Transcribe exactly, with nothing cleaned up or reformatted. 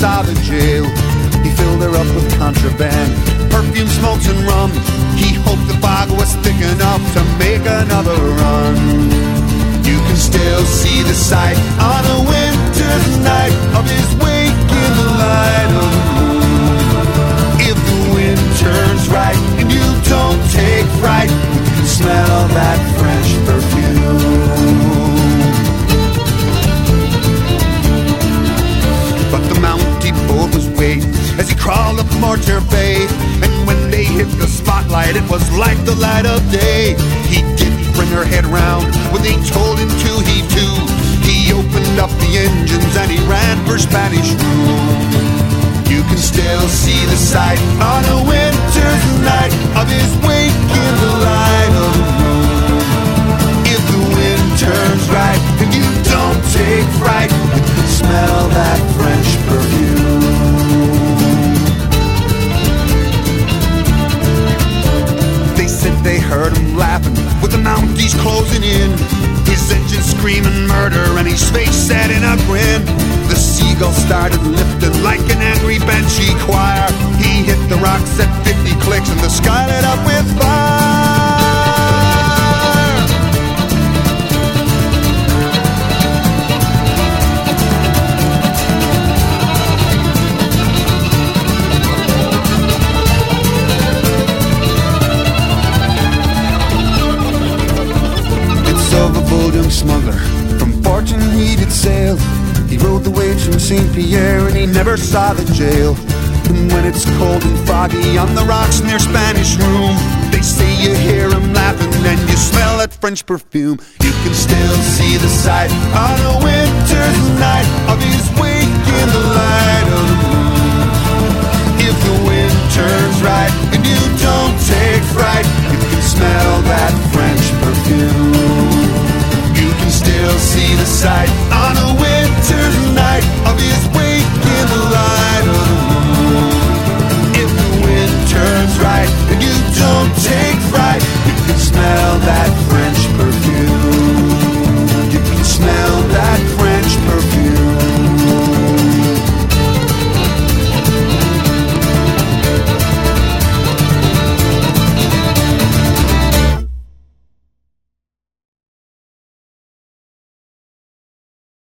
saw the jail. He filled her up with contraband, perfume, smokes, and rum. He hoped the fog was thick enough to make another run. You can still see the sight on a winter's night of his wake in the light of the moon. If the wind turns right and you don't take fright, you can smell that French perfume. But the Mountie pulled his weight as he crawled up Mortier Bay, and when they hit the spotlight, it was like the light of day. He didn't bring her head round when they told him to heave to. He opened up the engines and he ran for Spanish Room. You can still see the sight on a winter's night of his wake in the light of the moon. If the wind turns right and you don't take fright, you can smell that French perfume. They said they heard him laughing with the Mounties closing in, his engine screaming murder and his face set in a grin. The seagull started lifting like an angry banshee choir. He hit the rocks at fifty clicks and the sky lit up with fire. It's of a bold young smuggler from fortune he did sail. He rode the waves from Saint Pierre and he never saw the jail. And when it's cold and foggy on the rocks near Spanish Room, they say you hear him laughing and you smell that French perfume. You can still see the sight on a winter's night of his wake in the light of the moon. If the wind turns right and you don't take fright, you can smell that French perfume. You can still see the sight